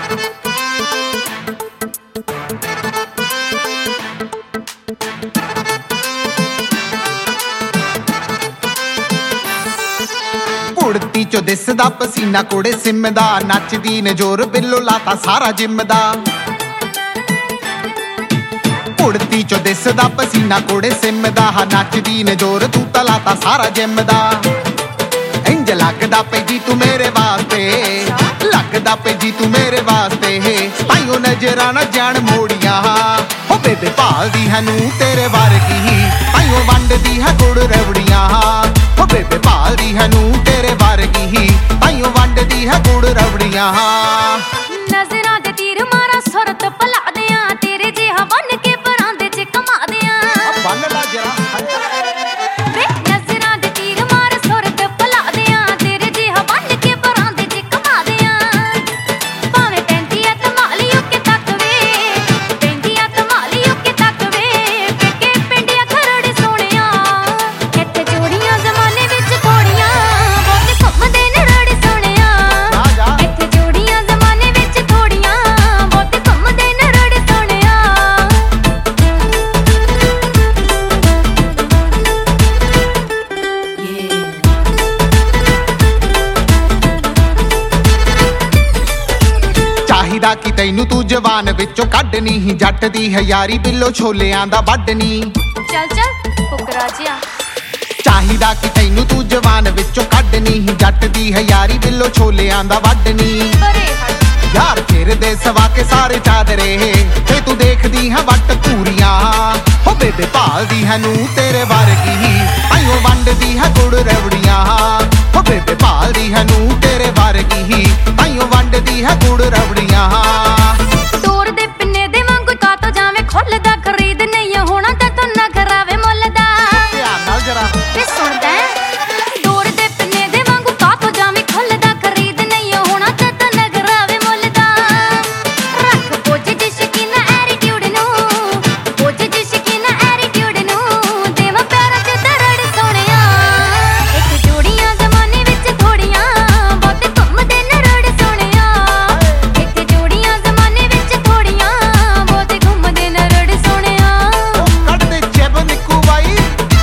ਕੁੜਤੀ ਚੋਂ ਦਿਸਦਾ ਪਸੀਨਾ ਕੋੜੇ ਸਿਮ ਦਾ, ਨੱਚਦੀ ਨੇ ਜ਼ੋਰ ਬਿੱਲੋ ਲਾਤਾ ਸਾਰਾ ਜਿੰਮ ਦਾ। ਕੁੜਤੀ ਚੋਂ ਦਿਸਦਾ ਪਸੀਨਾ ਕੋੜੇ ਸਿਮ ਦਾ, ਨੱਚਦੀ ਨੇ ਜ਼ੋਰ ਤੂੰ ਤਾਂ ਲਾਤਾ ਸਾਰਾ ਜਿੰਮ ਦਾ। ਇੰਜ ਲੱਗਦਾ ਪਈ ਜੀ ਤੂੰ ਮੇਰੇ ਵਾਸਤੇ, ਲੱਗਦਾ ਪਈ ਜੀ ਤੂੰ ਮੇਰੇ ਵਾਸਤੇ, ਤਾਈਓ ਨਜ਼ਰਾਂ ਨਾ ਜਾਣ ਮੋੜੀਆਂ ਹੋ ਬੇਬੇ ਭਾਲਦੀ ਹੈ ਨੂੰ ਤੇਰੇ ਵਰਗੀ, ਤਾਈਓ ਵੰਡਦੀ ਹੈ ਗੁੜ ਰਵੜੀਆਂ ਹੋ ਬੇਬੇ ਭਾਲਦੀ ਹੈ ਨੂੰ ਤੇਰੇ ਵਰਗੀ, ਤਾਈਓ ਵੰਡਦੀ ਹੈ ਗੁੜ ਰਵੜੀਆਂ। ਨਜ਼ਰਾਂ ਦੇ ਤੀਰ ਮਾਰਾ ਸੁਰਤ ਭਲਾ ਦਿਆਂ, ਤੇਰੇ ਜਿਹਾ ਬਣ ਕੇ ਪਰਾਂਦੇ ਚ ਕਮਾ ਦਿਆਂ। ਬੰਨ ਲਾ ਜਰਾ ਵੇ ਨਜ਼ਰਾਂ ਦੇ ਤੀਰ ਮਾਰ ਸੁਰਤ ਭਲਾ ਦਿਆਂ, ਤੇਰੇ ਜਿਹਾ ਬਣ ਕੇ ਪਰਾਂਦੇ ਚ ਕਮਾ ਦਿਆਂ। ਭਾਵੇਂ ਪੈਂਦੀ ਐ ਧਮਾਲੀਓ ਕੇ ਤੱਕ ਵੇ, ਪੈਂਦੀ ਐ ਧਮਾਲੀਓ ਕੇ ਤੱਕ ਵੇ, ਪੇਕੇ ਪਿੰਡਿਆ ਖਰੜ ਸੋਹਣਿਆ। ਇੱਥੇ ਜੋੜੀਆਂ ਜ਼ਮਾਨੇ ਵਿੱਚ ਥੋੜੀਆਂ, ਬਹੁਤ ਘੁੰਮਦੇ ਨੇ ਰੜ ਸੋਹਣਿਆ। ਇੱਥੇ ਜੋੜੀਆਂ ਜ਼ਮਾਨੇ ਵਿੱਚ ਥੋੜੀਆਂ, ਬਹੁਤ ਘੁੰਮਦੇ ਨੇ ਰੜ ਸੋਹਣਿਆ। ਚਾਹੀਦਾ ਕਿ ਤੈਨੂੰ ਤੂੰ ਜਵਾਨ ਵਿੱਚੋਂ ਕੱਢਣੀ ਹੀ, ਜੱਟ ਦੀ ਹੈ ਯਾਰੀ ਬਿੱਲੋ ਛੋਲਿਆਂ ਦਾ ਵੱਢਣੀ। ਚੱਲ ਚੱਲ ਫੁਕਰਾ ਜਿਹਾ। ਚਾਹੀਦਾ ਕਿ ਤੈਨੂੰ ਤੂੰ ਜਵਾਨ ਵਿੱਚੋਂ ਕੱਢਣੀ ਹੀ, ਜੱਟ ਦੀ ਹੈ ਯਾਰੀ ਬਿੱਲੋ ਛੋਲਿਆਂ ਦਾ ਵੱਢਣੀ। ਪਰੇ ਹਟ ਯਾਰ ਫਿਰਦੇ ਸਵਾ ਕੇ ਸਾਰੇ ਚਾਦਰੇ, ਤੇ ਤੂੰ ਦੇਖਦੀ ਹੈ ਵੱਟ ਪੂਰੀਆਂ ਹੋ ਬੇਬੇ ਭਾਲਦੀ ਹੈ ਨੂੰ ਤੇਰੇ ਵਰਗੀ, ਤਾਈਓ ਵੰਡਦੀ ਹੈ ਗੁੜ ਰਵੜੀਆਂ ਹੋ ਬੇਬੇ ਭਾਲਦੀ ਹੈ ਨੂੰ ਤੇਰੇ ਵਰਗੀ, ਤਾਈਓ ਵੰਡਦੀ ਹੈ ਗੁੜ ਰਵੜੀਆਂ। ਤੋਰ ਦੇ ਪਿੰਨੇ ਦੇ ਵਾਂਗੂ ਕਾਤੋਂ ਜਾਵੇਂ ਖੁੱਲਦਾ, ਖਰੀਦ ਨਹੀਂ ਹੋਣਾ ਤੇ ਤੂੰ ਨਾ ਕਰਾਵੇ ਮੁੱਲ ਦਾ। ਧਿਆਨ ਨਾਲ ਜਰਾ ਵੇ ਸੁਣਦਾ ਤੋਰ ਦੇ ਪਿੰਨੇ ਦੇ ਵਾਂਗੂ ਕਾਤੋਂ ਜਾਵੇਂ ਖੁੱਲਦਾ, ਖਰੀਦ ਨਹੀਂ ਹੋਣਾ ਤੇ ਤੂੰ ਨਾ ਕਰਾਵੇ ਮੁੱਲ ਦਾ। ਰੱਖ ਬੋਝ ਦੀ ਸ਼ਕੀਨਾ ਐਟੀਟਿਊਡ ਨੂੰ, ਬੋਝ ਦੀ ਸ਼ਕੀਨਾ ਐਟੀਟਿਊਡ ਨੂੰ, ਦੇਵਾਂ ਪਿਆਰਾਂ ਚ ਦਰੜ ਸੋਹਣਿਆ। ਇੱਕ ਜੋੜੀਆਂ ਜ਼ਮਾਨੇ ਵਿੱਚ ਥੋੜੀਆਂ, ਬਹੁਤ ਘੁੰਮਦੇ ਨੇ ਰੜ ਸੋਹਣਿਆ। ਇੱਕ ਜੋੜੀਆਂ ਜ਼ਮਾਨੇ ਵਿੱਚ ਥੋੜੀਆਂ, ਬਹੁਤ ਘੁੰਮਦੇ ਨੇ ਰੜ ਸੋਹਣਿਆ। ਕੱਢ ਦੇ ਜੇਬ ਨਿੱਕੂ ਬਾਈ।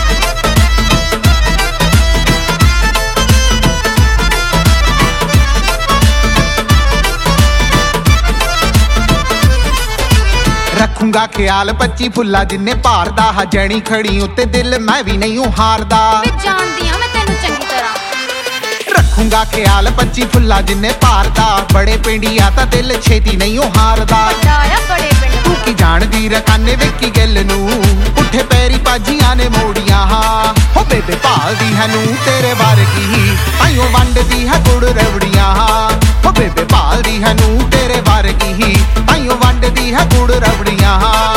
ਰੱਖੂੰਗਾ ਖਿਆਲ 25 ਫੁੱਲਾ ਜਿੰਨੇ ਭਾਰਦਾ, ਹਜਣੀ ਖੜੀ ਉੱਤੇ ਦਿਲ ਮੈਂ ਵੀ ਨਹੀਂ ਹਾਰਦਾ। ਵੇ ਜਾਣਦੀ ਆਂ ਮੈਂ ਤੈਨੂੰ ਚੰਗੀ ਤਰ੍ਹਾਂ। ਰੱਖੂੰਗਾ ਖਿਆਲ 25 ਫੁੱਲਾ ਜਿੰਨੇ ਭਾਰਦਾ, ਬੜੇ ਪਿੰਡੀਆ ਤਾਂ ਦਿਲ ਛੇਤੀ ਨਹੀਂ ਹਾਰਦਾ। ਵੱਡਾਇਆ ਬੜੇ ਪਿੰਡ ਤੂੰ ਕੀ ਜਾਣਦੀ ਰਕਾਨੇ ਵੇਖੀ ਗੱਲ ਨੂੰ, ਪੁੱਠੇ ਪੈਰੀ ਪਾਜੀਆਂ ਨੇ ਮੋੜੀਆਂ ਹੋ ਬੇਬੇ ਭਾਲਦੀ ਹੈ ਨੂੰ ਤੇਰੇ ਵਰਗੀ, ਤਾਈਓ ਵੰਡਦੀ ਹੈ ਗੁੜ ਰਵੜੀਆਂ ਹੋ ਬੇਬੇ ਭਾਲਦੀ ਹੈ ਨੂੰ ਤੇਰੇ ਵਰਗੀ, ਤਾਈਓ ਵੰਡਦੀ ਹੈ ਗੁੜ ਰਵੜੀਆਂ।